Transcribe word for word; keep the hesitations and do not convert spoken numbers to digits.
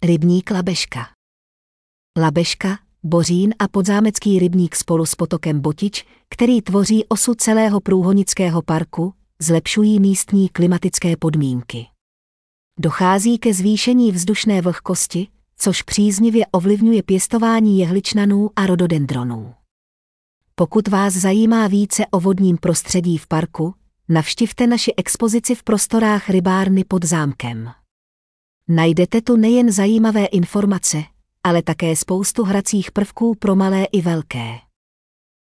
Rybník Labeška. Labeška, Bořín a podzámecký rybník spolu s potokem Botič, který tvoří osu celého průhonického parku, zlepšují místní klimatické podmínky. Dochází ke zvýšení vzdušné vlhkosti, což příznivě ovlivňuje pěstování jehličnanů a rododendronů. Pokud vás zajímá více o vodním prostředí v parku, navštivte naši expozici v prostorách rybárny pod zámkem. Najdete tu nejen zajímavé informace, ale také spoustu hracích prvků pro malé i velké.